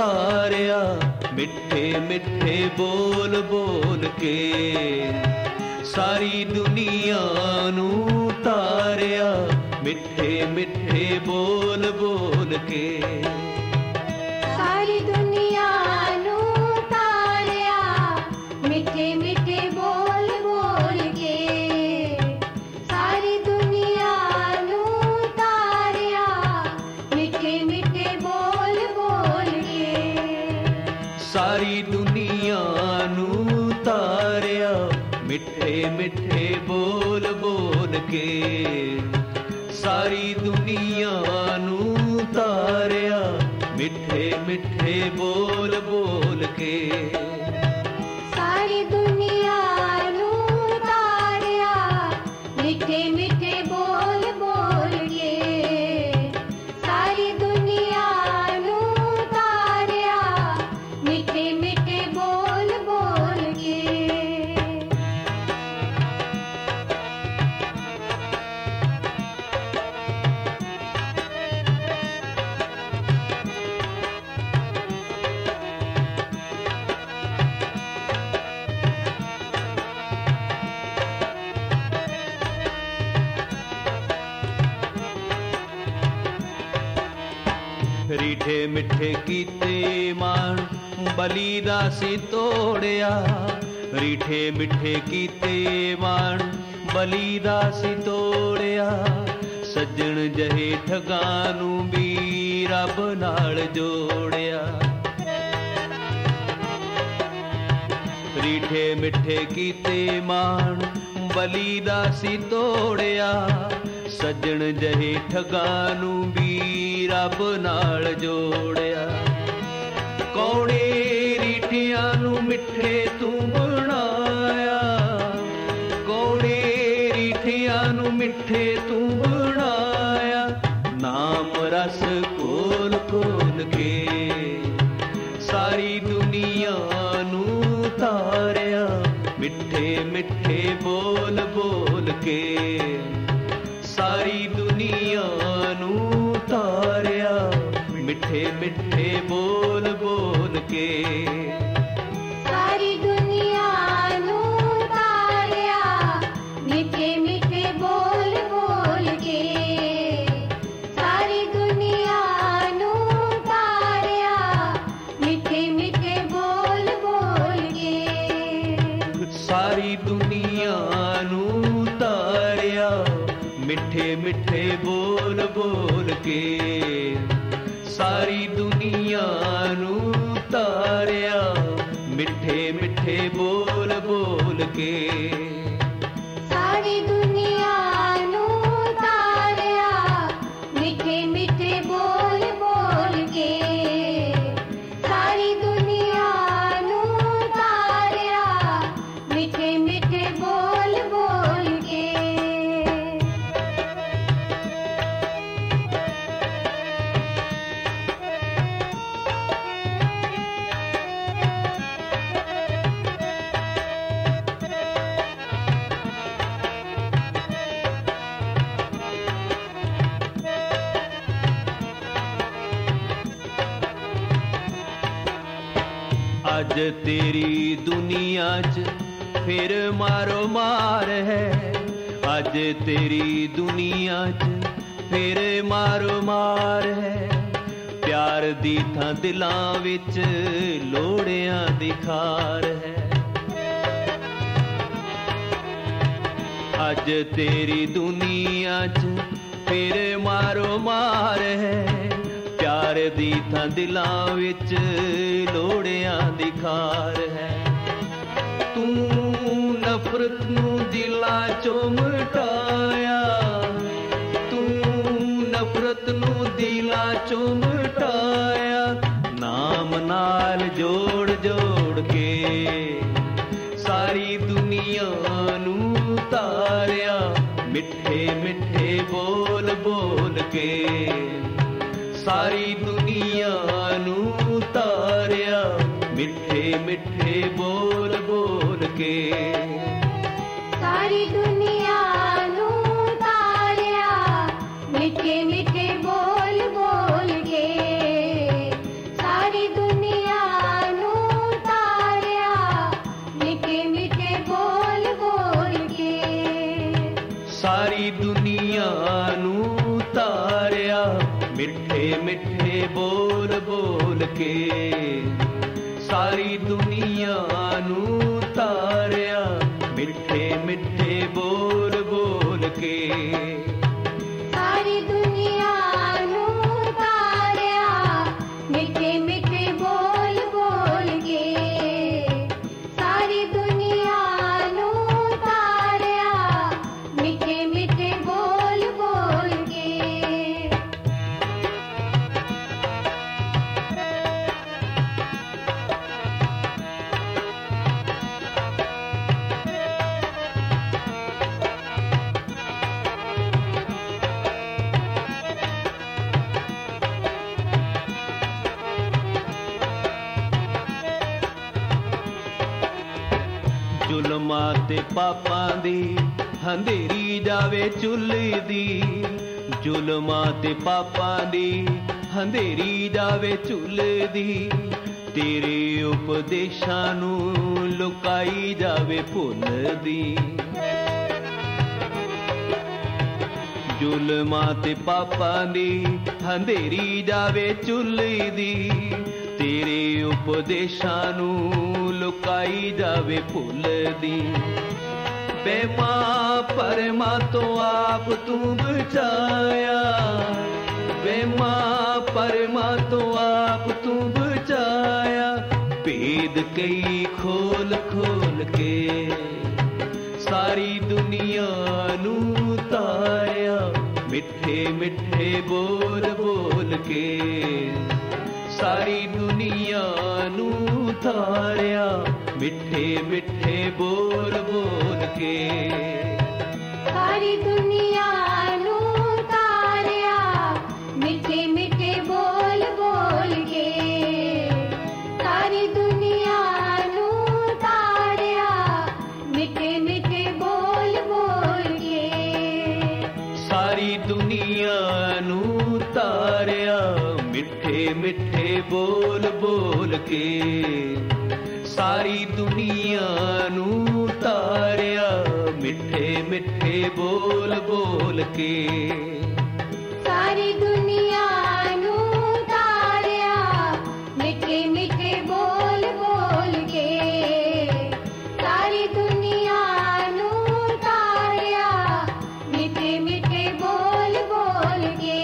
ਤਾਰਿਆ ਮਿੱਠੇ ਮਿੱਠੇ ਬੋਲ ਬੋਲ ਕੇ, ਸਾਰੀ ਦੁਨੀਆ ਨੂੰ ਤਾਰਿਆ ਮਿੱਠੇ ਮਿੱਠੇ ਬੋਲ ਬੋਲ ਕੇ। ਸਾਰੀ ਦੁਨੀਆ ਨੂੰ ਤਾਰਿਆ ਮਿੱਠੇ ਮਿੱਠੇ ਬੋਲ ਬੋਲ ਕੇ, ਸਾਰੀ ਦੁਨੀਆ ਨੂੰ ਤਾਰਿਆ ਮਿੱਠੇ ਮਿੱਠੇ ਬੋਲ ਬੋਲ ਕੇ। ਸਾਰੀ ਦੁਨੀਆ ਨੂੰ ਤਾਰਿਆ ਮਿੱਠੇ ਮਿੱਠੇ ਬੋਲ ਬੋਲ ਕੇ, ਸਾਰੀ ਦੁਨੀਆ ਨੂੰ ਤਾਰਿਆ ਮਿੱਠੇ ਮਿੱਠੇ ਬੋਲ ਬੋਲ ਕੇ। ਸਾਰੀ ਦੁਨੀਆ ਨੂੰ ਤਾਰਿਆ ਮਿੱਠੇ ਮਿੱਠੇ ਬੋਲ ਬੋਲ ਕੇ, ਸਾਰੀ ਦੁਨੀਆ ਨੂੰ ਤਾਰਿਆ ਮਿੱਠੇ ਮਿੱਠੇ ਬੋਲ ਬੋਲ ਕੇ। ਰੀਠੇ ਮਿੱਠੇ ਕੀਤੇ ਮਾਣ ਬਲੀ ਦਾ ਸੀ ਤੋੜਿਆ, ਰੀਠੇ ਮਿੱਠੇ ਕੀਤੇ ਮਾਣ ਬਲੀ ਦਾ ਸੀ ਤੋੜਿਆ, ਸੱਜਣ ਜਹੇ ਠਗਾਂ ਨੂੰ ਵੀ ਰੱਬ ਨਾਲ ਜੋੜਿਆ। ਰੀਠੇ ਮਿੱਠੇ ਕੀਤੇ ਮਾਣ ਬਲੀ ਦਾ ਸੀ ਤੋੜਿਆ, ਸੱਜਣ ਜਹੇ ਠਗਾਂ ਨੂੰ ਵੀ ਰੱਬ ਨਾਲ ਜੋੜਿਆ। ਕੌੜੇ ਰੀਠਿਆਂ ਨੂੰ ਮਿੱਠੇ ਤੂੰ ਬਣਾਇਆ, ਕੌੜੇ ਰੀਠਿਆਂ ਨੂੰ ਮਿੱਠੇ ਤੂੰ ਬਣਾਇਆ, ਨਾਮ ਰਸ ਕੋਲ ਕੋਲ ਕੇ, ਸਾਰੀ ਦੁਨੀਆ ਨੂੰ ਤਾਰਿਆ ਮਿੱਠੇ ਮਿੱਠੇ ਬੋਲ ਬੋਲ ਕੇ, ਸਾਰੀ ਦੁਨੀਆ ਨੂੰ ਤਾਰਿਆ ਮਿੱਠੇ ਮਿੱਠੇ ਬੋਲ ਬੋਲ ਕੇ। ਸਾਰੀ ਦੁਨੀਆ ਨੂੰ ਤਾਰਿਆ ਮਿੱਠੇ ਮਿੱਠੇ ਬੋਲ ਬੋਲ ਕੇ, ਸਾਰੀ ਦੁਨੀਆ ਨੂੰ ਤਾਰਿਆ ਮਿੱਠੇ ਮਿੱਠੇ ਬੋਲ ਬੋਲ ਕੇ। ਸਾਰੀ ਦੁਨੀਆ ਨੂੰ ਤਾਰਿਆ ਮਿੱਠੇ ਮਿੱਠੇ ਬੋਲ ਬੋਲ ਕੇ, ਸਾਰੀ ਦੁਨੀਆ ਨੂੰ ਤਾਰਿਆ ਮਿੱਠੇ ਮਿੱਠੇ ਬੋਲ ਬੋਲ ਕੇ। ਸਾਰੀ ਦੁਨੀਆ ਨੂੰ ਤਾਰਿਆ ਮਿੱਠੇ ਮਿੱਠੇ ਬੋਲ ਬੋਲ ਕੇ, ਸਾਰੀ ਦੁਨੀਆ ਨੂੰ ਤਾਰਿਆ ਮਿੱਠੇ ਮਿੱਠੇ ਬੋਲ ਬੋਲ ਕੇ। ਅੱਜ ਤੇਰੀ ਦੁਨੀਆ 'ਚ ਫਿਰ ਮਾਰੋ ਮਾਰ ਹੈ, ਅੱਜ ਤੇਰੀ ਦੁਨੀਆ 'ਚ ਫਿਰ ਮਾਰੋ ਮਾਰ ਹੈ, ਪਿਆਰ ਦੀ ਥਾਂ ਦਿਲਾਂ ਵਿੱਚ ਲੋੜਿਆਂ ਦੀ ਖਾਰ ਹੈ। ਅੱਜ ਤੇਰੀ ਦੁਨੀਆ 'ਚ ਫਿਰ ਮਾਰੋ ਮਾਰ ਹੈ, ਪਿਆਰ ਦੀ ਥਾਂ ਦਿਲਾਂ ਵਿੱਚ ਲੋੜਿਆਂ ਦੀ ਖਾਰ ਹੈ। ਤੂੰ ਨਫ਼ਰਤ ਨੂੰ ਦਿਲਾਂ ਚੋਂ ਮਿਟਾਇਆ, ਤੂੰ ਨਫ਼ਰਤ ਨੂੰ ਦਿਲਾਂ ਚੋਂ ਮਿਟਾਇਆ, ਨਾਮ ਨਾਲ ਜੋੜ ਜੋੜ ਕੇ, ਸਾਰੀ ਦੁਨੀਆ ਨੂੰ ਤਾਰਿਆ ਮਿੱਠੇ ਮਿੱਠੇ ਬੋਲ ਬੋਲ ਕੇ, ਸਾਰੀ ਦੁਨੀਆ ਨੂੰ ਤਾਰਿਆ ਮਿੱਠੇ ਮਿੱਠੇ ਬੋਲ ਬੋਲ ਕੇ। ਸਾਰੀ ਦੁਨੀਆ ਨੂੰ ਤਾਰਿਆ ਮਿੱਠੇ ਮਿੱਠੇ ਬੋਲ ਬੋਲ ਕੇ, ਸਾਰੀ ਦੁਨੀਆ ਬੋਲ ਕੇ ਸਾਰੀ ਦੁਨੀਆ ਨੂੰ ਤਾਰਿਆ ਮਿੱਠੇ ਮਿੱਠੇ ਬੋਲ ਬੋਲ ਕੇ ਸਾਰੀ ਦੁਨੀਆ ਨੂੰ ਤਾਰਿਆ ਮਿੱਠੇ ਮਿੱਠੇ ਬੋਲ ਬੋਲ ਕੇ ਸਾਰੀ ਦੁਨੀਆ ਨੂੰ ਤਾਰਿਆ ਮਿੱਠੇ ਮਿੱਠੇ ਬੋਲ ਬੋਲ ਕੇ ਜ਼ੁਲਮਾਂ ਤੇ ਪਾਪਾਂ ਦੀ ਹਨੇਰੀ ਜਾਵੇ ਝੁੱਲਦੀ ਜ਼ੁਲਮਾਂ ਤੇ ਪਾਪਾਂ ਦੀ ਹਨੇਰੀ ਜਾਵੇ ਝੁੱਲਦੀ ਤੇਰੇ ਉਪਦੇਸ਼ਾਂ ਨੂੰ ਲੁਕਾਈ ਜਾਵੇ ਭੁੱਲਦੀ ਜ਼ੁਲਮਾਂ ਤੇ ਪਾਪਾਂ ਦੀ ਹਨੇਰੀ ਜਾਵੇ ਝੁੱਲਦੀ ਤੇਰੇ ਉਪਦੇਸ਼ਾਂ ਨੂੰ ਲੁਕਾਈ ਜਾਵੇ ਭੁੱਲਦੀ ਵਹਿਮਾਂ ਭਰਮਾਂ ਤੋਂ ਆਪ ਤੂੰ ਬਚਾਇਆ ਵਹਿਮਾਂ ਭਰਮਾਂ ਤੋਂ ਆਪ ਤੂੰ ਬਚਾਇਆ ਭੇਦ ਕਈ ਖੋਲ ਖੋਲ ਕੇ ਸਾਰੀ ਦੁਨੀਆ ਨੂੰ ਤਾਰਿਆ ਮਿੱਠੇ ਮਿੱਠੇ ਬੋਲ ਬੋਲ ਕੇ ਸਾਰੀ ਦੁਨੀਆ ਨੂੰ ਤਾਰਿਆ ਮਿੱਠੇ ਮਿੱਠੇ ਬੋਲ ਬੋਲ ਕੇ ਸਾਰੀ ਦੁਨੀਆ ਨੂੰ ਤਾਰਿਆ ਮਿੱਠੇ ਮਿੱਠੇ ਬੋਲ ਬੋਲ ਕੇ ਸਾਰੀ ਦੁਨੀਆ ਨੂੰ ਤਾਰਿਆ ਮਿੱਠੇ ਮਿੱਠੇ ਬੋਲ ਬੋਲ ਕੇ ਸਾਰੀ ਦੁਨੀਆ ਨੂੰ ਤਾਰਿਆ ਮਿੱਠੇ ਮਿੱਠੇ ਬੋਲ ਬੋਲ ਕੇ ਸਾਰੀ ਦੁਨੀਆ ਨੂੰ ਤਾਰਿਆ ਮਿੱਠੇ ਮਿੱਠੇ ਬੋਲ ਬੋਲ ਕੇ ਸਾਰੀ ਦੁਨੀਆ ਨੂੰ ਤਾਰਿਆ ਮਿੱਠੇ ਮਿੱਠੇ ਬੋਲ ਬੋਲ ਕੇ ਸਾਰੀ ਦੁਨੀਆ ਨੂੰ ਤਾਰਿਆ ਮਿੱਠੇ ਮਿੱਠੇ ਬੋਲ ਬੋਲ ਕੇ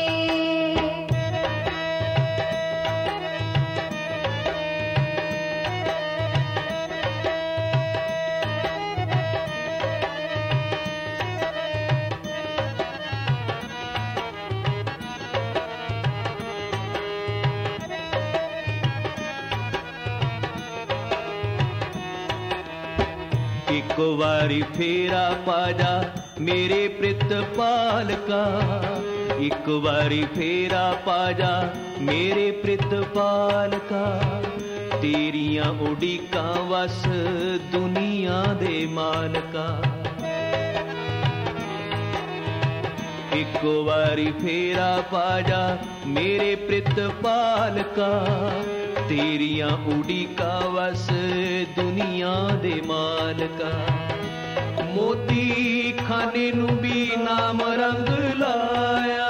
ਇੱਕ ਵਾਰੀ ਫੇਰਾ ਪਾਜਾ ਮੇਰੇ ਪ੍ਰਿਤਪਾਲਕਾ ਇੱਕ ਵਾਰੀ ਫੇਰਾ ਪਾਜਾ ਮੇਰੇ ਪ੍ਰਿਤਪਾਲਕਾ ਤੇਰੀਆਂ ਉਡੀਕਾਂ ਵਸ ਦੁਨੀਆ ਦੇ ਮਾਲਕਾ ਇੱਕ ਵਾਰੀ ਫੇਰਾ ਪਾਜਾ ਮੇਰੇ ਪ੍ਰਿਤਪਾਲਕਾ ਤੇਰੀਆਂ ਉਡੀਕਾਂ ਵਸ ਦੁਨੀਆ ਦੇ ਮਾਲਕਾ ਮੋਤੀ ਖਾਨੇ ਨੂੰ ਵੀ ਨਾਮ ਰੰਗ ਲਾਇਆ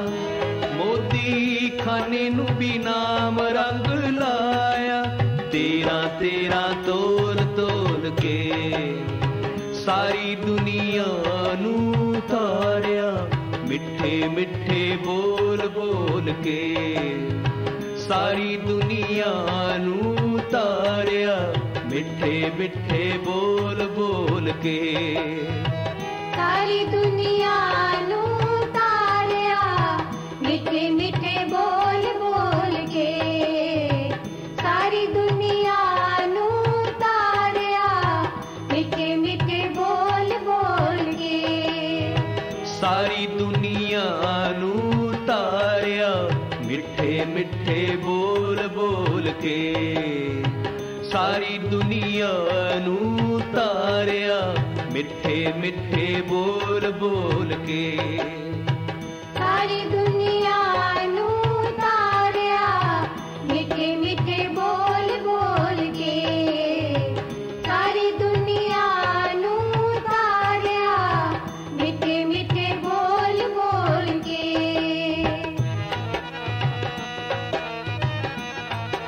ਮੋਤੀ ਖਾਨੇ ਨੂੰ ਵੀ ਨਾਮ ਰੰਗ ਲਾਇਆ ਤੇਰਾ ਤੇਰਾ ਤੋਲ ਤੋਲ ਕੇ ਸਾਰੀ ਦੁਨੀਆ ਨੂੰ ਤਾਰਿਆ ਮਿੱਠੇ ਮਿੱਠੇ ਬੋਲ ਬੋਲ ਕੇ ਸਾਰੀ ਦੁਨੀਆ ਨੂੰ ਤਾਰਿਆ ਮਿੱਠੇ ਮਿੱਠੇ ਬੋਲ ਬੋਲ ਕੇ ਸਾਰੀ ਦੁਨੀਆ ਨੂੰ ਤਾਰਿਆ ਮਿੱਠੇ ਮਿੱਠੇ ਬੋਲ ਬੋਲ ਕੇ ਸਾਰੀ ਦੁਨੀਆ ਨੂੰ ਤਾਰਿਆ ਮਿੱਠੇ ਮਿੱਠੇ ਬੋਲ ਬੋਲ ਕੇ ਸਾਰੀ ਦੁਨੀਆ ਨੂੰ ਤਾਰਿਆ ਮਿੱਠੇ ਮਿੱਠੇ ਬੋਲ ਬੋਲ ਕੇ ਸਾਰੀ ਦੁਨੀਆ ਨੂੰ ਤਾਰਿਆ ਮਿੱਠੇ ਮਿੱਠੇ ਬੋਲ ਬੋਲ ਕੇ ਸਾਰੀ ਦੁਨੀਆ ਨੂੰ ਤਾਰਿਆ ਮਿੱਠੇ ਮਿੱਠੇ ਬੋਲ ਬੋਲ ਕੇ ਸਾਰੀ ਦੁਨੀਆ ਨੂੰ ਤਾਰਿਆ ਮਿੱਠੇ ਮਿੱਠੇ ਬੋਲ ਬੋਲ ਕੇ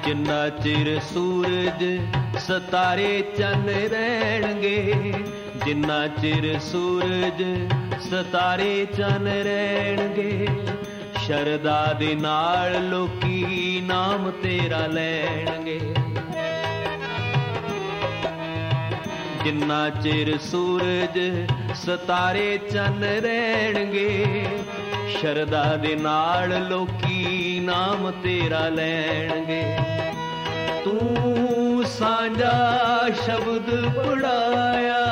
ਜਿੰਨਾ ਚਿਰ ਸੂਰਜ ਸਤਾਰੇ ਚੰਨ ਰਹਿਣਗੇ, ਜਿੰਨਾ ਚਿਰ ਸੂਰਜ ਸਤਾਰੇ ਚੰਨ ਰਹਿਣਗੇ, ਸ਼ਰਧਾ ਦੇ ਨਾਲ ਲੋਕੀ ਨਾਮ ਤੇਰਾ ਲੈਣਗੇ। ਜਿੰਨਾ ਚਿਰ ਸੂਰਜ ਸਤਾਰੇ ਚੰਨ ਰਹਿਣਗੇ, ਸ਼ਰਧਾ ਦੇ ਨਾਲ ਲੋਕੀ ਨਾਮ ਤੇਰਾ ਲੈਣਗੇ। ਤੂੰ ਸਾਂਝਾ ਸ਼ਬਦ ਪੜਾਇਆ,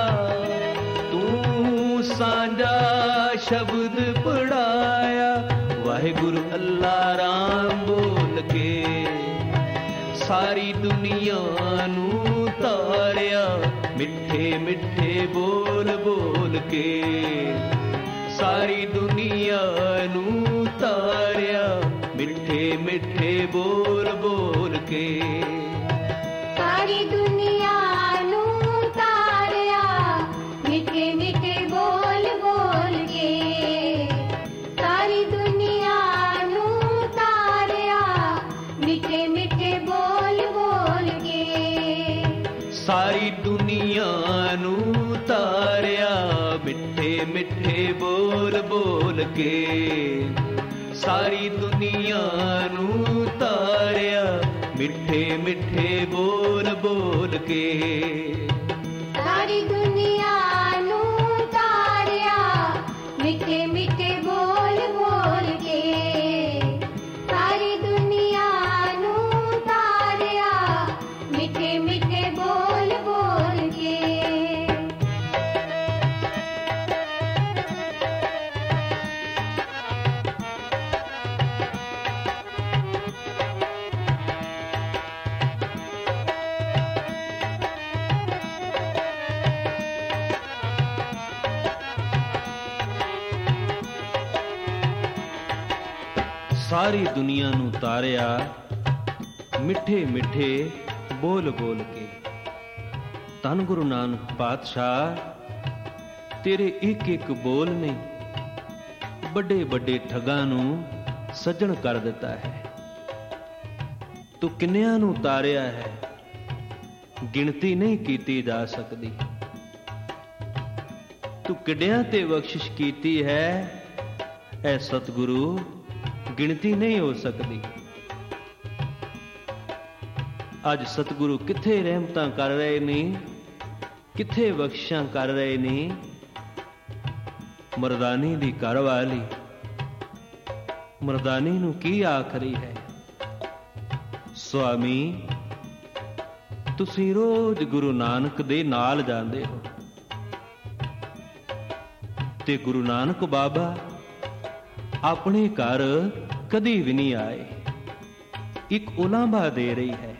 ਤੂੰ ਸਾਂਝਾ ਸ਼ਬਦ ਪੜਾਇਆ, ਵਾਹਿਗੁਰੂ ਅੱਲਾ ਰਾਮ ਬੋਲ ਕੇ ਸਾਰੀ ਦੁਨੀਆ ਨੂੰ ਤਾਰਿਆ, ਮਿੱਠੇ ਮਿੱਠੇ ਬੋਲ ਬੋਲ ਕੇ ਸਾਰੀ ਦੁਨੀਆ ਨੂੰ ਤਾਰਿਆ, ਮਿੱਠੇ ਮਿੱਠੇ ਬੋਲ ਬੋਲ ਕੇ ਸਾਰੀ ਦੁਨੀਆ ਨੂੰ ਤਾਰਿਆ, ਮਿੱਠੇ ਮਿੱਠੇ ਬੋਲ ਬੋਲ ਕੇ ਸਾਰੀ ਦੁਨੀਆ ਨੂੰ ਤਾਰਿਆ, ਮਿੱਠੇ ਮਿੱਠੇ ਬੋਲ ਬੋਲ ਕੇ ਸਾਰੀ ਦੁਨੀਆ ਨੂੰ ਤਾਰਿਆ, ਮਿੱਠੇ ਮਿੱਠੇ ਬੋਲ ਬੋਲ ਕੇ ਸਾਰੀ ਦੁਨੀਆ ਨੂੰ ਤਾਰਿਆ, ਮਿੱਠੇ ਮਿੱਠੇ ਬੋਲ ਬੋਲ ਕੇ ਸਾਰੀ ਦੁਨੀਆ ਨੂੰ ਤਾਰਿਆ, ਮਿੱਠੇ ਮਿੱਠੇ ਬੋਲ ਬੋਲ ਕੇ ਸਾਰੀ ਦੁਨੀਆ ਨੂੰ ਤਾਰਿਆ, ਮਿੱਠੇ ਮਿੱਠੇ ਬੋਲ ਬੋਲ ਕੇ। ਸਾਰੀ ਦੁਨੀਆ ਨੂੰ ਤਾਰਿਆ, ਮਿੱਠੇ ਮਿੱਠੇ ਬੋਲ ਬੋਲ ਕੇ। ਧੰਨ ਗੁਰੂ ਨਾਨਕ ਪਾਤਸ਼ਾਹ, ਤੇਰੇ ਇੱਕ ਇੱਕ ਬੋਲ ਨੇ ਵੱਡੇ ਵੱਡੇ ਠੱਗਾਂ ਨੂੰ ਸੱਜਣ ਕਰ ਦਿੱਤਾ ਹੈ। ਤੂੰ ਕਿੰਨਿਆਂ ਨੂੰ ਤਾਰਿਆ ਹੈ, ਗਿਣਤੀ ਨਹੀਂ ਕੀਤੀ ਜਾ ਸਕਦੀ। ਤੂੰ ਕਿੱਡਿਆਂ ਤੇ ਬਖਸ਼ਿਸ਼ ਕੀਤੀ ਹੈ, ਐ ਸਤਿਗੁਰੂ ਗਿਣਤੀ ਨਹੀਂ ਹੋ ਸਕਦੀ। ਅੱਜ ਸਤਿਗੁਰੂ ਕਿੱਥੇ ਰਹਿਮਤਾਂ ਕਰ ਰਹੇ ਨੇ, ਕਿੱਥੇ ਬਖਸ਼ਿਸ਼ਾਂ ਕਰ ਰਹੇ ਨੇ। ਮਰਦਾਨੀ ਦੀ ਘਰ ਵਾਲੀ ਮਰਦਾਨੀ ਨੂੰ ਕੀ ਆਖ ਰਹੀ ਹੈ, ਸੁਆਮੀ ਤੁਸੀਂ ਰੋਜ਼ ਗੁਰੂ ਨਾਨਕ ਦੇ ਨਾਲ ਜਾਂਦੇ ਹੋ, ਤੇ ਗੁਰੂ ਨਾਨਕ ਬਾਬਾ ਆਪਣੇ ਘਰ ਕਦੀ ਵੀ ਨਹੀਂ ਆਏ। ਇੱਕ ਉਲਾਂਭਾ ਦੇ ਰਹੀ ਹੈ,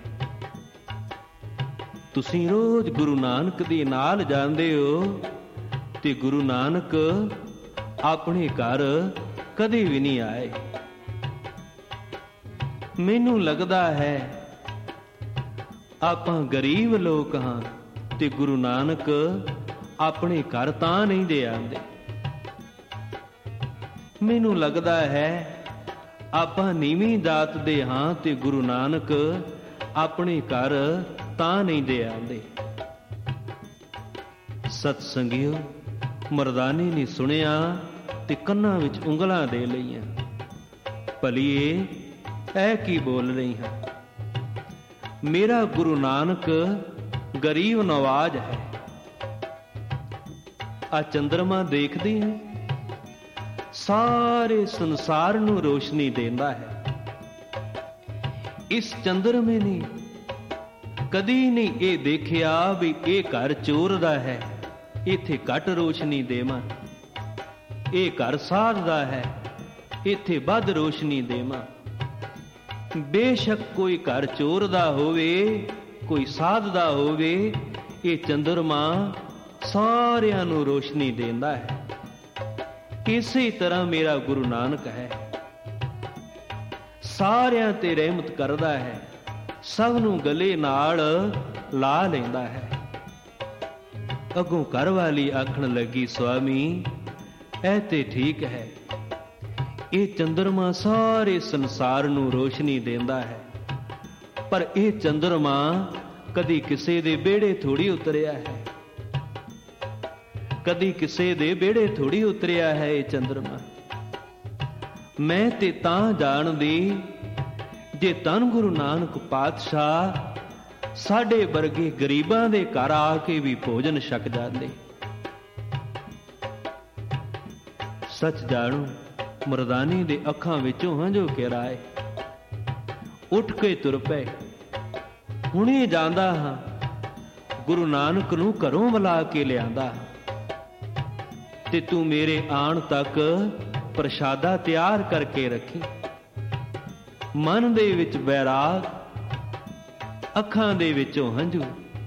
ਤੁਸੀਂ ਰੋਜ਼ ਗੁਰੂ ਨਾਨਕ ਦੇ ਨਾਲ ਜਾਂਦੇ ਹੋ ਤੇ ਗੁਰੂ ਨਾਨਕ ਆਪਣੇ ਘਰ ਕਦੇ ਵੀ ਨਹੀਂ ਆਏ। ਮੈਨੂੰ ਲੱਗਦਾ ਹੈ ਆਪਾਂ ਗਰੀਬ ਲੋਕ ਹਾਂ ਤੇ ਗੁਰੂ ਨਾਨਕ ਆਪਣੇ ਘਰ ਤਾਂ ਨਹੀਂ ਦੇ ਆਉਂਦੇ। ਮੈਨੂੰ ਲੱਗਦਾ ਹੈ ਆਪਾਂ ਨੀਵੀਂ ਦਾਤ ਦੇ ਹਾਂ ਤੇ ਗੁਰੂ ਨਾਨਕ ਆਪਣੇ ਘਰ ਤਾਂ ਨਹੀਂ ਦੇ ਆਉਂਦੇ। ਸਤ ਸੰਗਿਓ, ਮਰਦਾਨੇ ਨੇ ਸੁਣਿਆ ਤੇ ਕੰਨਾਂ ਵਿੱਚ ਉਂਗਲਾਂ ਦੇ ਲਈਆਂ। ਭਲੀਏ ਐ ਕੀ ਬੋਲ ਰਹੀ ਹਾਂ, ਮੇਰਾ ਗੁਰੂ ਨਾਨਕ ਗਰੀਬ ਨਵਾਜ ਹੈ। ਆ ਚੰਦਰਮਾ ਦੇਖਦੀ ਹੈ, ਸਾਰੇ ਸੰਸਾਰ ਨੂੰ ਰੋਸ਼ਨੀ ਦਿੰਦਾ ਹੈ। ਇਸ ਚੰਦਰਮੇ ਨੇ ਕਦੀ ਨਹੀਂ ਇਹ ਦੇਖਿਆ ਵੀ ਇਹ ਘਰ ਚੋਰ ਦਾ ਹੈ, ਇੱਥੇ ਘੱਟ ਰੋਸ਼ਨੀ ਦੇਵਾਂ। ਇਹ ਘਰ ਸਾਧ ਦਾ ਹੈ, ਇੱਥੇ ਵੱਧ ਰੋਸ਼ਨੀ ਦੇਵਾਂ। ਬੇਸ਼ੱਕ ਕੋਈ ਘਰ ਚੋਰ ਦਾ ਹੋਵੇ, ਕੋਈ ਸਾਧ ਦਾ ਹੋਵੇ, ਇਹ ਚੰਦਰਮਾ ਸਾਰਿਆਂ ਨੂੰ ਰੋਸ਼ਨੀ ਦਿੰਦਾ ਹੈ। ਇਸੇ ਤਰ੍ਹਾਂ ਮੇਰਾ ਗੁਰੂ ਨਾਨਕ ਹੈ, ਸਾਰਿਆਂ ਤੇ ਰਹਿਮਤ ਕਰਦਾ ਹੈ, ਸਭ ਨੂੰ ਗਲੇ ਨਾਲ ਲਾ ਲੈਂਦਾ ਹੈ। ਅੱਗੋਂ ਘਰ ਵਾਲੀ ਆਖਣ ਲੱਗੀ, ਸੁਆਮੀ ਇਹ ਤੇ ਠੀਕ ਹੈ, ਇਹ ਚੰਦਰਮਾ ਸਾਰੇ ਸੰਸਾਰ ਨੂੰ ਰੋਸ਼ਨੀ ਦਿੰਦਾ ਹੈ, ਪਰ ਇਹ ਚੰਦਰਮਾ ਕਦੀ ਕਿਸੇ ਦੇ ਵਿਹੜੇ ਥੋੜੀ ਉਤਰਿਆ ਹੈ, ਕਦੀ ਕਿਸੇ ਦੇ ਵਿਹੜੇ ਥੋੜੀ ਉਤਰਿਆ ਹੈ ਇਹ ਚੰਦਰਮਾ। ਮੈਂ ਤੇ ਤਾਂ ਜਾਣਦੀ ਜੇ ਧੰਨ ਗੁਰੂ ਨਾਨਕ ਪਾਤਸ਼ਾਹ ਸਾਡੇ ਵਰਗੇ ਗਰੀਬਾਂ ਦੇ ਘਰ ਆ ਕੇ ਵੀ ਭੋਜਨ ਛਕ ਜਾਂਦੇ। ਸੱਚ ਜਾਣੂ ਮਰਦਾਨੀ ਦੇ ਅੱਖਾਂ ਵਿੱਚੋਂ ਹੰਝੂ ਕਿਰਾਏ, ਉੱਠ ਕੇ ਤੁਰ ਪਏ। ਹੁਣੇ ਜਾਂਦਾ ਹਾਂ, ਗੁਰੂ ਨਾਨਕ ਨੂੰ ਘਰੋਂ ਬੁਲਾ ਕੇ ਲਿਆਂਦਾ, ਤੇ ਤੂੰ ਮੇਰੇ ਆਉਣ ਤੱਕ ਪ੍ਰਸ਼ਾਦਾ ਤਿਆਰ ਕਰਕੇ ਰੱਖੀ। ਮਨ ਦੇ ਵਿੱਚ ਬੈਰਾਗ, ਅੱਖਾਂ ਦੇ ਵਿੱਚੋਂ ਹੰਝੂ।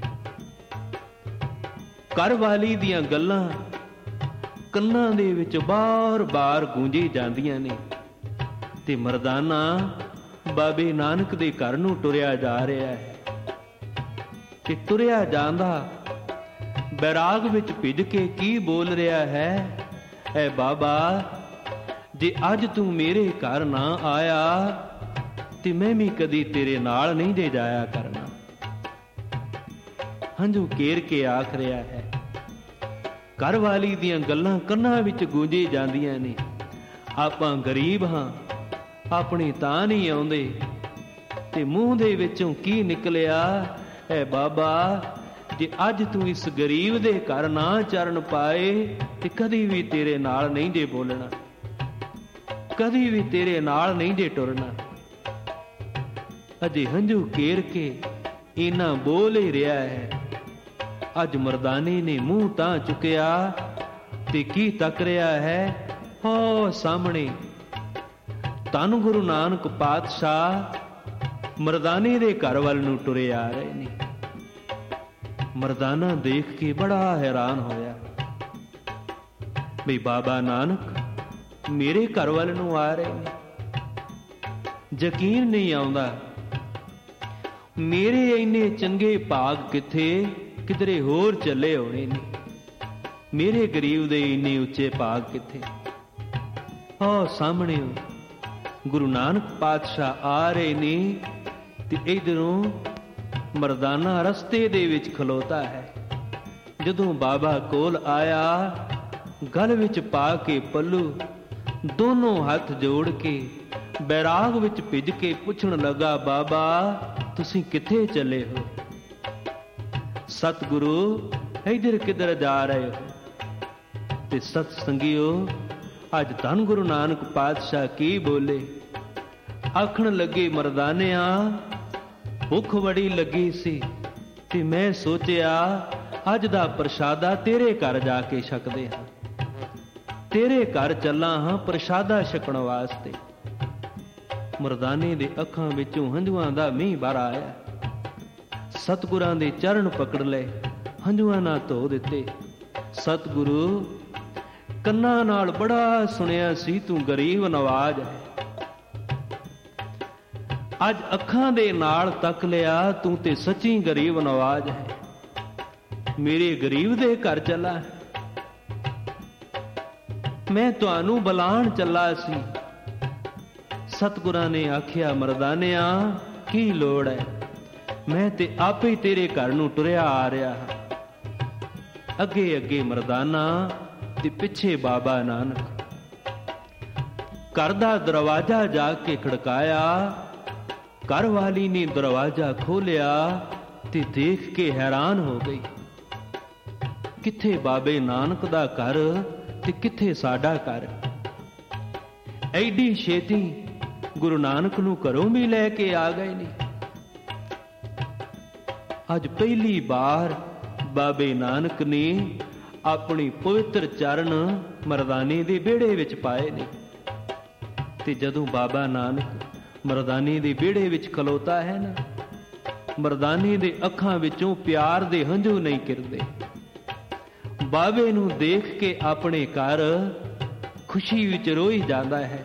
ਘਰ ਵਾਲੀ ਦੀਆਂ ਗੱਲਾਂ ਕੰਨਾਂ ਦੇ ਵਿੱਚ ਬਾਰ-ਬਾਰ ਗੂੰਜੀ ਜਾਂਦੀਆਂ ਨੇ, ਤੇ ਮਰਦਾਨਾ ਬਾਬੇ ਨਾਨਕ ਦੇ ਘਰ ਨੂੰ ਤੁਰਿਆ ਜਾ ਰਿਹਾ ਹੈ। ਤੇ ਤੁਰਿਆ ਜਾਂਦਾ ਬੈਰਾਗ ਵਿੱਚ ਭਿੱਜ ਕੇ ਕੀ ਬੋਲ ਰਿਹਾ ਹੈ, ਐ ਬਾਬਾ ਜੇ ਅੱਜ ਤੂੰ ਮੇਰੇ ਘਰ ਨਾ ਆਇਆ ਤੇ ਮੈਂ ਵੀ ਕਦੀ ਤੇਰੇ ਨਾਲ ਨਹੀਂ ਦੇ ਜਾਇਆ ਕਰਨਾ। ਹੰਝੂ ਕੇਰ ਕੇ ਆਖ ਰਿਹਾ ਹੈ। ਘਰ ਵਾਲੀ ਦੀਆਂ ਗੱਲਾਂ ਕੰਨਾਂ ਵਿੱਚ ਗੂੰਜੀ ਜਾਂਦੀਆਂ ਨੇ। ਆਪਾਂ ਗਰੀਬ ਹਾਂ, ਆਪਣੇ ਤਾਂ ਨਹੀਂ ਆਉਂਦੇ, ਤੇ ਮੂੰਹ ਦੇ ਵਿੱਚੋਂ ਕੀ ਨਿਕਲਿਆ, ਐ ਬਾਬਾ ਜੇ ਅੱਜ ਤੂੰ ਇਸ ਗਰੀਬ ਦੇ ਘਰ ਨਾ ਚਰਨ ਪਾਏ ਤੇ ਕਦੀ ਵੀ ਤੇਰੇ ਨਾਲ ਨਹੀਂ ਜੇ ਬੋਲਣਾ, ਕਦੀ ਵੀ ਤੇਰੇ ਨਾਲ ਨਹੀਂ ਜੇ ਟੁਰਨਾ। ਅਜੇ ਹੰਝੂ ਕੇਰ ਕੇ ਇਹਨਾਂ ਬੋਲ ਹੀ ਰਿਹਾ ਹੈ। ਅੱਜ ਮਰਦਾਨੇ ਨੇ ਮੂੰਹ ਤਾਂ ਚੁੱਕਿਆ ਤੇ ਕੀ ਤੱਕ ਰਿਹਾ ਹੈ, ਹੋ ਸਾਹਮਣੇ ਧੰਨ ਗੁਰੂ ਨਾਨਕ ਪਾਤਸ਼ਾਹ ਮਰਦਾਨੇ ਦੇ ਘਰ ਵੱਲ ਨੂੰ ਤੁਰੇ ਆ ਰਹੇ ਨੇ। ਮਰਦਾਨਾ ਦੇਖ ਕੇ ਬੜਾ ਹੈਰਾਨ ਹੋਇਆ ਵੀ ਬਾਬਾ ਨਾਨਕ ਮੇਰੇ ਘਰ ਵੱਲ ਨੂੰ ਆ ਰਹੇ ਨੇ। ਯਕੀਨ ਨਹੀਂ ਆਉਂਦਾ, ਮੇਰੇ ਇੰਨੇ ਚੰਗੇ ਭਾਗ ਕਿੱਥੇ ਕਿਧਰੇ ਹੋਰ ਚੱਲੇ ਹੋਣੇ ਨੇ, ਮੇਰੇ ਗਰੀਬ ਦੇ ਇੰਨੇ ਉੱਚੇ ਭਾਗ ਕਿੱਥੇ। ਆਹ ਸਾਹਮਣੇ ਗੁਰੂ ਨਾਨਕ ਪਾਤਸ਼ਾਹ ਆ ਰਹੇ ਨੇ, ਤੇ ਇਧਰੋਂ ਮਰਦਾਨਾ ਰਸਤੇ ਦੇ ਵਿੱਚ ਖਲੋਤਾ ਹੈ। ਜਦੋਂ ਬਾਬਾ ਕੋਲ ਆਇਆ, ਗਲ ਵਿੱਚ ਪਾ ਕੇ ਪੱਲੂ, ਦੋਨੋਂ ਹੱਥ ਜੋੜ ਕੇ ਬੈਰਾਗ ਵਿੱਚ ਭਿੱਜ ਕੇ ਪੁੱਛਣ ਲੱਗਾ, ਬਾਬਾ ਤੁਸੀਂ ਕਿੱਥੇ ਚੱਲੇ ਹੋ? ਸਤਿਗੁਰੂ ਇਧਰ ਕਿਧਰ ਜਾ ਰਹੇ ਹੋ? ਤੇ ਸਤ ਸੰਗਿਓ ਅੱਜ ਧੰਨ ਗੁਰੂ ਨਾਨਕ ਪਾਤਸ਼ਾਹ ਕੀ ਬੋਲੇ। ਆਖਣ ਲੱਗੇ, ਮਰਦਾਨਿਆਂ ਭੁੱਖ ਬੜੀ ਲੱਗੀ ਸੀ ਤੇ ਮੈਂ ਸੋਚਿਆ ਅੱਜ ਦਾ ਪ੍ਰਸ਼ਾਦਾ ਤੇਰੇ ਘਰ ਜਾ ਕੇ ਛਕਦੇ ਹਾਂ, ਤੇਰੇ ਘਰ ਚੱਲਾਂ ਹਾਂ ਪ੍ਰਸ਼ਾਦਾ ਛਕਣ ਵਾਸਤੇ। ਮਰਦਾਨੇ ਦੇ ਅੱਖਾਂ ਵਿੱਚੋਂ ਹੰਝੂਆਂ ਦਾ ਮੀਂਹ ਭਰ ਆਇਆ। ਸਤਿਗੁਰਾਂ ਦੇ ਚਰਨ ਪਕੜ ਲਏ, ਹੰਝੂਆਂ ਨਾਲ ਧੋ ਦਿੱਤੇ। ਸਤਿਗੁਰੂ ਕੰਨਾਂ ਨਾਲ ਬੜਾ ਸੁਣਿਆ ਸੀ ਤੂੰ ਗਰੀਬ ਨਵਾਜ ਹੈ, ਅੱਜ ਅੱਖਾਂ ਦੇ ਨਾਲ ਤੱਕ ਲਿਆ ਤੂੰ ਤੇ ਸੱਚੀ ਗਰੀਬ ਨਵਾਜ ਹੈ। ਮੇਰੇ ਗਰੀਬ ਦੇ ਘਰ ਚੱਲਾ, ਮੈਂ ਤੁਹਾਨੂੰ ਬੁਲਾਉਣ ਚੱਲਾ ਸੀ। ਸਤਿਗੁਰਾਂ ਨੇ ਆਖਿਆ, ਮਰਦਾਨਿਆਂ ਕੀ ਲੋੜ ਹੈ, ਮੈਂ ਤੇ ਆਪੇ ਹੀ ਤੇਰੇ ਘਰ ਨੂੰ ਤੁਰਿਆ ਆ ਰਿਹਾ ਹਾਂ। ਅੱਗੇ ਅੱਗੇ ਮਰਦਾਨਾ ਤੇ ਪਿੱਛੇ ਬਾਬਾ ਨਾਨਕ। ਘਰ ਦਾ ਦਰਵਾਜ਼ਾ ਜਾ ਕੇ ਖੜਕਾਇਆ। ਘਰ ਵਾਲੀ ਨੇ ਦਰਵਾਜ਼ਾ ਖੋਲਿਆ ਤੇ ਦੇਖ ਕੇ ਹੈਰਾਨ ਹੋ ਗਈ। ਕਿੱਥੇ ਬਾਬੇ ਨਾਨਕ ਦਾ ਘਰ ਤੇ ਕਿੱਥੇ ਸਾਡਾ ਘਰ। ਐਡੀ ਛੇਤੀ ਗੁਰੂ ਨਾਨਕ ਨੂੰ ਘਰੋਂ ਵੀ ਲੈ ਕੇ ਆ ਗਏ ਨੇ। ਅੱਜ ਪਹਿਲੀ ਵਾਰ ਬਾਬੇ ਨਾਨਕ ਨੇ ਆਪਣੀ ਪਵਿੱਤਰ ਚਰਨ ਮਰਦਾਨੇ ਦੇ ਵਿਹੜੇ ਵਿੱਚ ਪਾਏ ਨੇ। ਤੇ ਜਦੋਂ ਬਾਬਾ ਨਾਨਕ ਮਰਦਾਨੇ ਦੇ ਵਿਹੜੇ ਵਿੱਚ ਖਲੋਤਾ ਹੈ ਨਾ, ਮਰਦਾਨੇ ਦੇ ਅੱਖਾਂ ਵਿੱਚੋਂ ਪਿਆਰ ਦੇ ਹੰਝੂ ਨਹੀਂ ਕਿਰਦੇ। ਬਾਬੇ ਨੂੰ ਦੇਖ ਕੇ ਆਪਣੇ ਘਰ ਖੁਸ਼ੀ ਵਿੱਚ ਰੋਈ ਜਾਂਦਾ ਹੈ।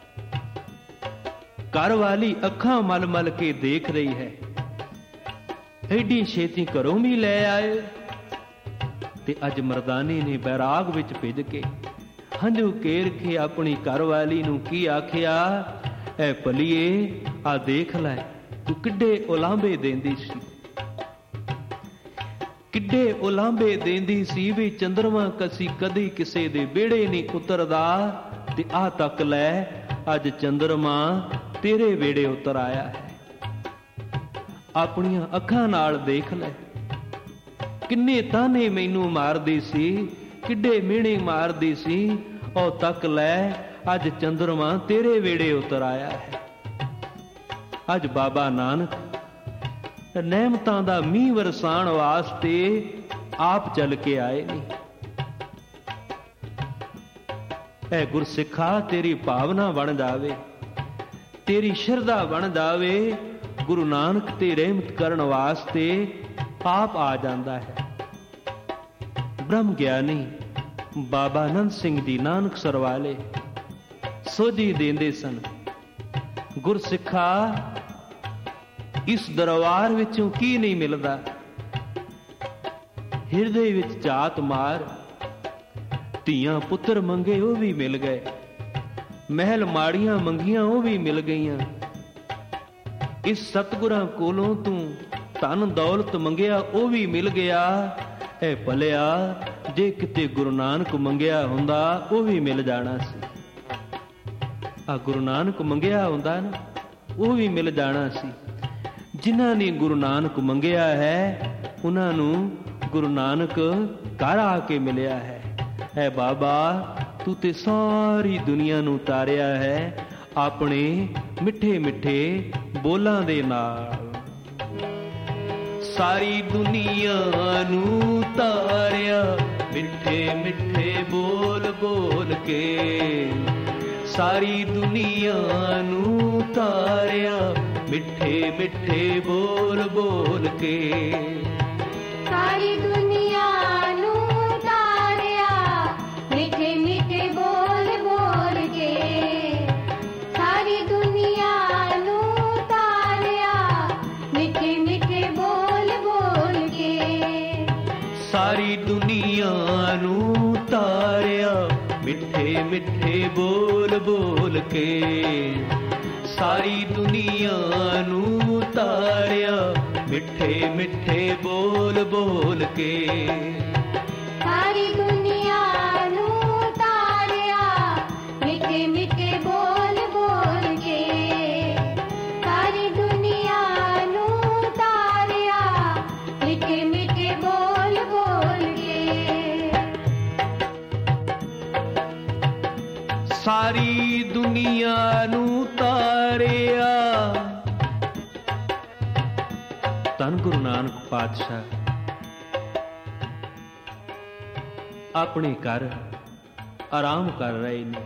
ਘਰ ਵਾਲੀ ਅੱਖਾਂ ਮਲ ਮਲ ਕੇ ਦੇਖ ਰਹੀ ਹੈ, ਐਡੀ ਛੇਤੀ ਘਰੋਂ ਵੀ ਲੈ ਆਏ। ਤੇ ਅੱਜ ਮਰਦਾਨੇ ਨੇ ਬੈਰਾਗ ਵਿੱਚ ਭਿੱਜ ਕੇ ਹੰਝੂ ਕੇਰ ਕੇ ਆਪਣੀ ਘਰ ਵਾਲੀ ਨੂੰ ਕੀ ਆਖਿਆ, ਐ ਭਲੀਏ ਆ ਦੇਖ ਲੈ ਤੂੰ ਕਿੱਡੇ ਉਲਾਂਭੇ ਦੇਂਦੀ ਸੀ, ਕਿੱਡੇ ਉਲਾਂਭੇ ਦੇਂਦੀ ਸੀ ਵੀ ਚੰਦਰਮਾ ਕਸੀ ਕਦੀ ਕਿਸੇ ਦੇ ਵਿਹੜੇ ਨਹੀਂ ਉਤਰਦਾ, ਤੇ ਆਹ ਤੱਕ ਲੈ ਅੱਜ ਚੰਦਰਮਾ ਤੇਰੇ ਵਿਹੜੇ ਉਤਰ ਆਇਆ ਹੈ। ਆਪਣੀਆਂ ਅੱਖਾਂ ਨਾਲ ਦੇਖ ਲੈ, ਕਿੰਨੇ ਤਾਨੇ ਮੈਨੂੰ ਮਾਰਦੀ ਸੀ, ਕਿੱਡੇ ਮਿਹਣੇ ਮਾਰਦੀ ਸੀ, ਉਹ ਤੱਕ ਲੈ ਅੱਜ ਚੰਦਰਮਾ ਤੇਰੇ ਵਿਹੜੇ ਉਤਰ ਆਇਆ ਹੈ। ਅੱਜ ਬਾਬਾ ਨਾਨਕ ਨਹਿਮਤਾਂ ਦਾ ਮੀਂਹ ਵਰਸਾਉਣ ਵਾਸਤੇ ਆਪ ਚੱਲ ਕੇ ਆਏ ਨੇ। ਐ ਗੁਰਸਿੱਖਾ ਤੇਰੀ ਭਾਵਨਾ ਬਣ ਜਾਵੇ, ਤੇਰੀ ਸ਼ਰਧਾ ਬਣ ਜਾਵੇ, ਗੁਰੂ ਨਾਨਕ ਤੇ ਰਹਿਮਤ ਕਰਨ ਵਾਸਤੇ ਆਪ ਆ ਜਾਂਦਾ ਹੈ। ਬ੍ਰਹਮ ਗਿਆਨੀ ਬਾਬਾ ਆਨੰਦ ਸਿੰਘ ਜੀ ਨਾਨਕਸਰ ਵਾਲੇ ਸੋਝੀ ਦਿੰਦੇ ਸਨ, ਗੁਰਸਿੱਖਾ ਇਸ ਦਰਬਾਰ ਵਿੱਚੋਂ ਕੀ ਨਹੀਂ ਮਿਲਦਾ, ਹਿਰਦੇ ਵਿੱਚ ਝਾਤ ਮਾਰ, ਧੀਆਂ ਪੁੱਤਰ ਮੰਗੇ ਉਹ ਵੀ ਮਿਲ ਗਏ, ਮਹਿਲ ਮਾੜੀਆਂ ਮੰਗੀਆਂ ਉਹ ਵੀ ਮਿਲ ਗਈਆਂ। ਇਸ ਸਤਿਗੁਰਾਂ ਕੋਲੋਂ ਤੂੰ ਧਨ ਦੌਲਤ ਮੰਗਿਆ ਉਹ ਵੀ ਮਿਲ ਗਿਆ। ਐ ਭਲਿਆ ਜੇ ਕਿਤੇ ਗੁਰੂ ਨਾਨਕ ਮੰਗਿਆ ਹੁੰਦਾ ਉਹ ਵੀ ਮਿਲ ਜਾਣਾ ਸੀ। ਆ ਗੁਰੂ ਨਾਨਕ ਮੰਗਿਆ ਹੁੰਦਾ ਨਾ ਉਹ ਵੀ ਮਿਲ ਜਾਣਾ ਸੀ। ਜਿਨ੍ਹਾਂ ਨੇ ਗੁਰੂ ਨਾਨਕ ਮੰਗਿਆ ਹੈ ਉਹਨਾਂ ਨੂੰ ਗੁਰੂ ਨਾਨਕ ਘਰ ਆ ਕੇ ਮਿਲਿਆ ਹੈ। ਐ ਬਾਬਾ ਤੂੰ ਤੇ ਸਾਰੀ ਦੁਨੀਆ ਨੂੰ ਤਾਰਿਆ ਹੈ ਆਪਣੇ ਮਿੱਠੇ ਮਿੱਠੇ ਬੋਲਾਂ ਦੇ ਨਾਲ। ਸਾਰੀ ਦੁਨੀਆ ਨੂੰ ਤਾਰਿਆ ਮਿੱਠੇ ਮਿੱਠੇ ਬੋਲ ਬੋਲ ਕੇ, ਸਾਰੀ ਦੁਨੀਆ ਨੂੰ ਤਾਰਿਆ ਮਿੱਠੇ ਮਿੱਠੇ ਬੋਲ ਬੋਲ ਕੇ, ਸਾਰੀ ਦੁਨੀਆ ਨੂੰ ਤਾਰਿਆ ਮਿੱਠੇ ਮਿੱਠੇ ਬੋਲ ਬੋਲ ਕੇ, ਸਾਰੀ ਦੁਨੀਆ ਨੂੰ ਤਾਰਿਆ ਮਿੱਠੇ ਮਿੱਠੇ ਬੋਲ ਬੋਲ ਕੇ, ਸਾਰੀ ਦੁਨੀਆ ਨੂੰ ਤਾਰਿਆ ਮਿੱਠੇ ਮਿੱਠੇ ਬੋਲ ਬੋਲ ਕੇ, ਸਾਰੀ ਦੁਨੀਆ ਨੂੰ ਤਾਰਿਆ ਮਿੱਠੇ ਮਿੱਠੇ ਬੋਲ ਬੋਲ ਕੇ, ਸਾਰੀ ਦੁਨੀਆ ਨੂੰ ਤਾਰਿਆ ਮਿੱਠੇ ਮਿੱਠੇ ਬੋਲ ਬੋਲ ਕੇ, ਸਾਰੀ ਦੁਨੀਆ ਨੂੰ ਤਾਰਿਆ ਮਿੱਠੇ ਮਿੱਠੇ ਬੋਲ ਬੋਲ ਕੇ, ਸਾਰੀ ਦੁਨੀਆ ਨੂੰ ਤਾਰਿਆ। ਧੰਨ ਗੁਰੂ ਨਾਨਕ ਪਾਤਸ਼ਾਹ ਆਪਣੇ ਘਰ ਆਰਾਮ ਕਰ ਰਹੇ ਨੇ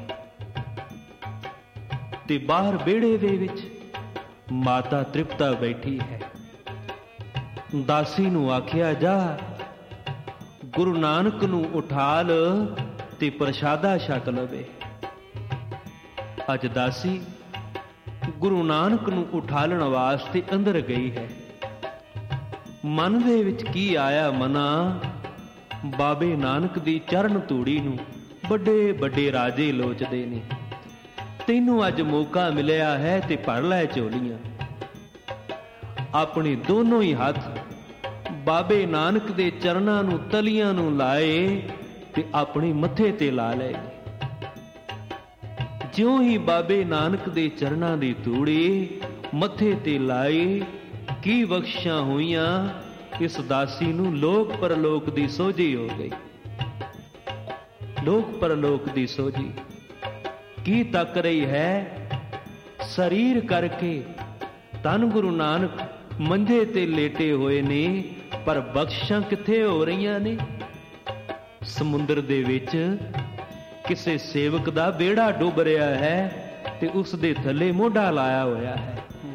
ਤੇ ਬਾਹਰ ਵਿਹੜੇ ਦੇ ਵਿੱਚ ਮਾਤਾ ਤ੍ਰਿਪਤਾ ਬੈਠੀ ਹੈ। ਦਾਸੀ ਨੂੰ ਆਖਿਆ ਜਾ ਗੁਰੂ ਨਾਨਕ ਨੂੰ ਉਠਾ ਲ ਤੇ ਪ੍ਰਸ਼ਾਦਾ ਛਕ ਲਵੇ। ਅੱਜ ਦਾਸੀ ਗੁਰੂ ਨਾਨਕ ਨੂੰ ਉਠਾਲਣ ਵਾਸਤੇ ਅੰਦਰ ਗਈ ਹੈ। ਮਨ ਦੇ ਵਿੱਚ ਕੀ ਆਇਆ ਮਨਾ, ਬਾਬੇ ਨਾਨਕ ਦੀ ਚਰਨ ਧੂੜੀ ਨੂੰ ਵੱਡੇ ਵੱਡੇ ਰਾਜੇ ਲੋਚਦੇ ਨੇ। ਤੈਨੂੰ ਅੱਜ ਮੌਕਾ ਮਿਲਿਆ ਹੈ ਤੇ ਭਰ ਲੈ ਝੋਲੀਆਂ। ਆਪਣੇ ਦੋਨੋਂ ਹੀ ਹੱਥ ਬਾਬੇ ਨਾਨਕ ਦੇ ਚਰਨਾਂ ਨੂੰ ਤਲੀਆਂ ਨੂੰ ਲਾਏ ਤੇ ਆਪਣੇ ਮੱਥੇ ਤੇ ਲਾ ਲਏ। ਜਿਉਂ ਹੀ ਬਾਬੇ ਨਾਨਕ ਦੇ ਚਰਨਾਂ ਦੀ ਧੂੜੀ ਮੱਥੇ ਤੇ ਲਾਈ, ਕੀ ਬਖਸ਼ਾਂ ਹੋਈਆਂ ਇਸ ਦਾਸੀ ਨੂੰ ਲੋਕ ਪਰਲੋਕ ਦੀ ਸੋਝੀ ਹੋ ਗਈ। ਲੋਕ ਪਰਲੋਕ ਦੀ ਸੋਝੀ ਕੀ ਤੱਕ ਰਹੀ ਹੈ ਸਰੀਰ ਕਰਕੇ। ਧੰਨ ਗੁਰੂ ਨਾਨਕ ਮੰਝੇ ਤੇ ਲੇਟੇ ਹੋਏ ਨੇ, ਪਰ ਬਖਸ਼ਾਂ ਕਿੱਥੇ ਹੋ ਰਹੀਆਂ ਨੇ। ਸਮੁੰਦਰ ਦੇ ਵਿੱਚ ਕਿਸੇ ਸੇਵਕ ਦਾ ਬੇੜਾ ਡੁੱਬ ਰਿਹਾ ਹੈ ਤੇ ਉਸ ਦੇ ਥੱਲੇ ਮੋਢਾ ਲਾਇਆ ਹੋਇਆ ਹੈ।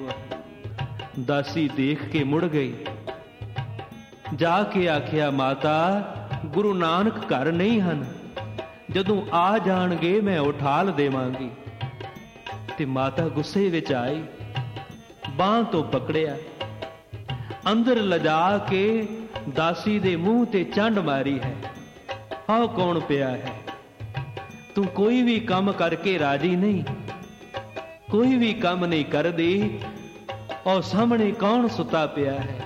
ਦਾਸੀ ਦੇਖ ਕੇ ਮੁੜ ਗਈ, ਜਾ ਕੇ ਆਖਿਆ ਮਾਤਾ ਗੁਰੂ ਨਾਨਕ ਘਰ ਨਹੀਂ ਹਨ, ਜਦੋਂ ਆ ਜਾਣਗੇ ਮੈਂ ਉਠਾਲ ਦੇਵਾਂਗੀ। ਤੇ ਮਾਤਾ ਗੁੱਸੇ ਵਿੱਚ ਆਈ, ਬਾਂਹ ਤੋਂ ਪਕੜਿਆ, ਅੰਦਰ ਲਿਜਾ ਕੇ ਦਾਸੀ ਦੇ ਮੂੰਹ ਤੇ ਚੰਡ ਮਾਰੀ ਹੈ। ਆਹ ਕੌਣ ਪਿਆ ਹੈ? ਤੂੰ ਕੋਈ ਵੀ ਕੰਮ ਕਰਕੇ ਰਾਜੀ ਨਹੀਂ, ਕੋਈ ਵੀ ਕੰਮ ਨਹੀਂ ਕਰਦੀ। ਔਰ ਸਾਹਮਣੇ ਕੌਣ ਸੁੱਤਾ ਪਿਆ ਹੈ।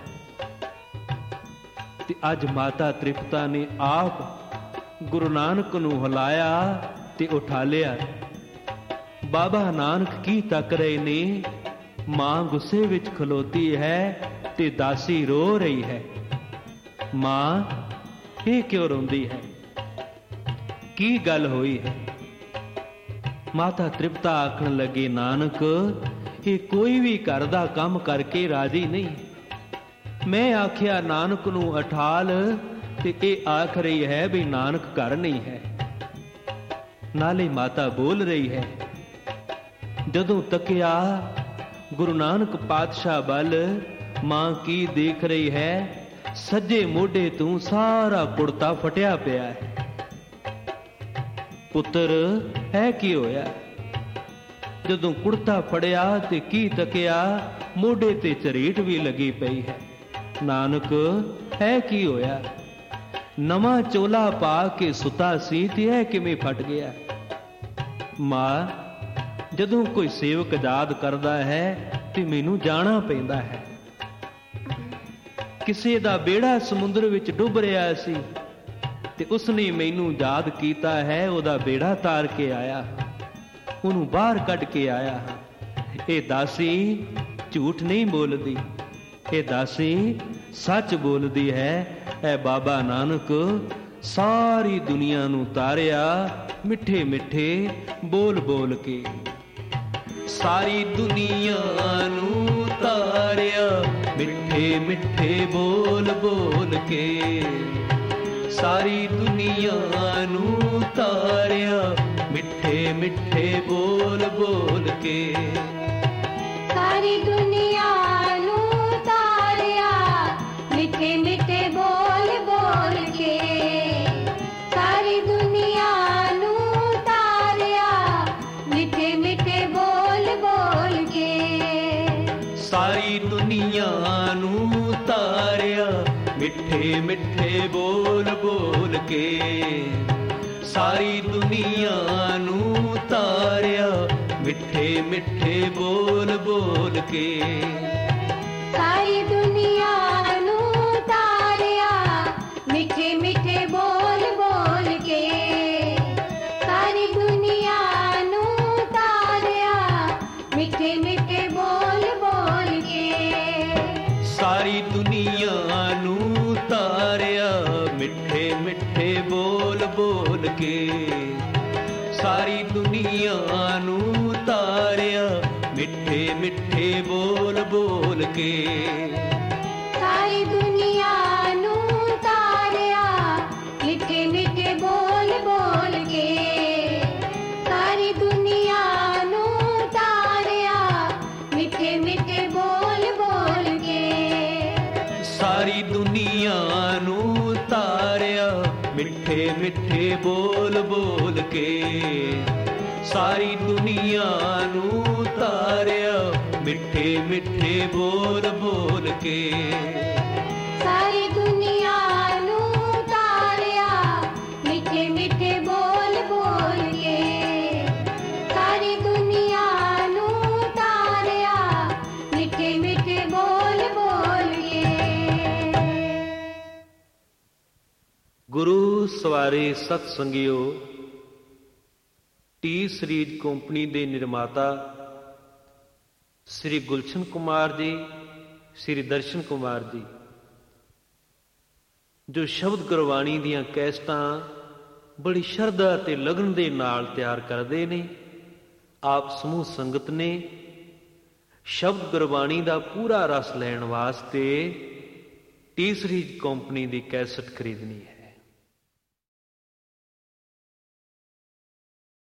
ਤੇ ਅੱਜ ਮਾਤਾ ਤ੍ਰਿਪਤਾ ਨੇ ਆਪ ਗੁਰੂ ਨਾਨਕ ਨੂੰ ਹਿਲਾਇਆ ਤੇ ਉਠਾ ਲਿਆ। ਬਾਬਾ ਨਾਨਕ ਕੀ ਤੱਕ ਰਹੇ ਨੇ। ਮਾਂ ਗੁੱਸੇ ਵਿੱਚ ਖਲੋਤੀ ਹੈ ਤੇ ਦਾਸੀ ਰੋ ਰਹੀ ਹੈ। ਮਾਂ ਇਹ ਕਿਉਂ ਰੋਂਦੀ ਹੈ? ਕੀ ਗੱਲ ਹੋਈ ਹੈ? ਮਾਤਾ ਤ੍ਰਿਪਤਾ ਆਖਣ ਲੱਗੇ, ਨਾਨਕ ਇਹ ਕੋਈ ਵੀ ਘਰ ਦਾ ਕੰਮ ਕਰਕੇ ਰਾਜੀ ਨਹੀਂ। ਮੈਂ ਆਖਿਆ ਨਾਨਕ ਨੂੰ ਉਠਾਲ ਤੇ ਇਹ ਆਖ ਰਹੀ ਹੈ ਵੀ ਨਾਨਕ ਘਰ ਨਹੀਂ ਹੈ। ਨਾਲੇ ਮਾਤਾ ਬੋਲ ਰਹੀ ਹੈ। ਜਦੋਂ ਤੱਕਿਆ ਗੁਰੂ ਨਾਨਕ ਪਾਤਸ਼ਾਹ ਵੱਲ, ਮਾਂ ਕੀ ਦੇਖ ਰਹੀ ਹੈ? ਸੱਜੇ ਮੋਢੇ ਤੋਂ ਸਾਰਾ ਕੁੜਤਾ ਫਟਿਆ ਪਿਆ ਹੈ। ਪੁੱਤਰ ਹੈ ਕੀ ਹੋਇਆ? ਜਦੋਂ ਕੁੜਤਾ ਫੜਿਆ ਤੇ ਕੀ ਤੱਕਿਆ, ਮੋਢੇ ਤੇ ਝਰੀਟ ਵੀ ਲੱਗੀ ਪਈ ਹੈ। ਨਾਨਕ ਹੈ ਕੀ ਹੋਇਆ? ਨਵਾਂ ਚੋਲਾ ਪਾ ਕੇ ਸੁੱਤਾ ਸੀ ਤੇ ਇਹ ਕਿਵੇਂ ਫਟ ਗਿਆ? ਮਾਂ, ਜਦੋਂ ਕੋਈ ਸੇਵਕ ਯਾਦ ਕਰਦਾ ਹੈ ਤੇ ਮੈਨੂੰ ਜਾਣਾ ਪੈਂਦਾ ਹੈ। ਕਿਸੇ ਦਾ ਬੇੜਾ ਸਮੁੰਦਰ ਵਿੱਚ ਡੁੱਬ ਰਿਹਾ ਸੀ ਤੇ ਉਸਨੇ ਮੈਨੂੰ ਯਾਦ ਕੀਤਾ ਹੈ। ਉਹਦਾ ਬੇੜਾ ਤਾਰ ਕੇ ਆਇਆ, ਉਹਨੂੰ ਬਾਹਰ ਕੱਢ ਕੇ ਆਇਆ ਹਾਂ। ਇਹ ਦਾਸੀ ਝੂਠ ਨਹੀਂ ਬੋਲਦੀ, ਇਹ ਦਾਸੀ ਸੱਚ ਬੋਲਦੀ ਹੈ। ਇਹ ਬਾਬਾ ਨਾਨਕ ਸਾਰੀ ਦੁਨੀਆ ਨੂੰ ਤਾਰਿਆ ਮਿੱਠੇ ਮਿੱਠੇ ਬੋਲ ਬੋਲ ਕੇ। ਸਾਰੀ ਦੁਨੀਆ ਨੂੰ ਤਾਰਿਆ ਮਿੱਠੇ ਮਿੱਠੇ ਬੋਲ ਬੋਲ ਕੇ। ਸਾਰੀ ਦੁਨੀਆ ਨੂੰ ਤਾਰਿਆ ਮਿੱਠੇ ਮਿੱਠੇ ਬੋਲ ਬੋਲ ਕੇ। ਸਾਰੀ ਦੁਨੀਆ ਨੂੰ ਤਾਰਿਆ ਮਿੱਠੇ ਮਿੱਠੇ ਬੋਲ ਬੋਲ ਕੇ। ਸਾਰੀ ਦੁਨੀਆ ਨੂੰ ਤਾਰਿਆ ਮਿੱਠੇ ਮਿੱਠੇ ਬੋਲ ਬੋਲ ਕੇ। ਸਾਰੀ ਦੁਨੀਆ ਨੂੰ ਤਾਰਿਆ ਮਿੱਠੇ ਮਿੱਠੇ ਬੋਲ ਬੋਲ ਕੇ। ਸਾਰੀ ਦੁਨੀਆ ਨੂੰ ਤਾਰਿਆ ਮਿੱਠੇ ਮਿੱਠੇ ਬੋਲ ਬੋਲ ਕੇ। ਸਾਰੀ ਦੁਨੀਆ ਨੂੰ ਤਾਰਿਆ ਮਿੱਠੇ ਮਿੱਠੇ ਬੋਲ ਬੋਲ ਕੇ। ਸਾਰੀ ਦੁਨੀਆ ਨੂੰ ਤਾਰਿਆ ਮਿੱਠੇ ਮਿੱਠੇ ਬੋਲ ਬੋਲ ਕੇ। ਸਾਰੀ ਦੁਨੀਆ ਨੂੰ ਤਾਰਿਆ ਮਿੱਠੇ ਮਿੱਠੇ ਬੋਲ ਬੋਲ ਕੇ। ਸਾਰੀ ਦੁਨੀਆ ਨੂੰ ਤਾਰਿਆ ਮਿੱਠੇ ਮਿੱਠੇ ਬੋਲ ਬੋਲ ਕੇ। ਸਾਰੀ ਦੁਨੀਆ ਨੂੰ ਤਾਰਿਆ ਮਿੱਠੇ ਮਿੱਠੇ ਬੋਲ ਬੋਲ ਕੇ। ਸਾਰੀ ਦੁਨੀਆ ਨੂੰ ਤਾਰਿਆ ਮਿੱਠੇ ਮਿੱਠੇ ਬੋਲ ਬੋਲ ਕੇ। ਸਾਰੀ ਦੁਨੀਆ ਨੂੰ ਤਾਰਿਆ ਮਿੱਠੇ ਮਿੱਠੇ ਬੋਲ ਬੋਲ ਕੇ। ਸਾਰੀ ਦੁਨੀਆ ਨੂੰ ਤਾਰਿਆ ਮਿੱਠੇ ਮਿੱਠੇ ਬੋਲ ਬੋਲ ਕੇ। ਸਾਰੀ ਦੁਨੀਆ ਨੂੰ ਤਾਰਿਆ ਮਿੱਠੇ ਮਿੱਠੇ ਬੋਲ ਬੋਲ ਕੇ। ਸਾਰੀ ਦੁਨੀਆ ਨੂੰ ਤਾਰਿਆ ਮਿੱਠੇ ਮਿੱਠੇ ਬੋਲ ਬੋਲ ਕੇ। ਗੁਰੂ ਸਵਾਰੇ ਸਤ ਸੰਗਿਓ, ਟੀ ਸੀਰੀਜ਼ ਕੰਪਨੀ ਦੇ ਨਿਰਮਾਤਾ ਸ੍ਰੀ ਗੁਲਸ਼ਨ ਕੁਮਾਰ ਜੀ, ਸ੍ਰੀ ਦਰਸ਼ਨ ਕੁਮਾਰ ਜੀ, ਜੋ ਸ਼ਬਦ ਗੁਰਬਾਣੀ ਦੀਆਂ ਕੈਸਟਾਂ ਬੜੀ ਸ਼ਰਧਾ ਤੇ ਲਗਨ ਦੇ ਨਾਲ ਤਿਆਰ ਕਰਦੇ ਨੇ, ਆਪ ਸਮੂਹ ਸੰਗਤ ਨੇ ਸ਼ਬਦ ਗੁਰਬਾਣੀ ਦਾ ਪੂਰਾ ਰਸ ਲੈਣ ਵਾਸਤੇ ਟੀ ਸੀਰੀਜ਼ ਕੰਪਨੀ ਦੀ ਕੈਸਟ ਖਰੀਦਣੀ ਹੈ।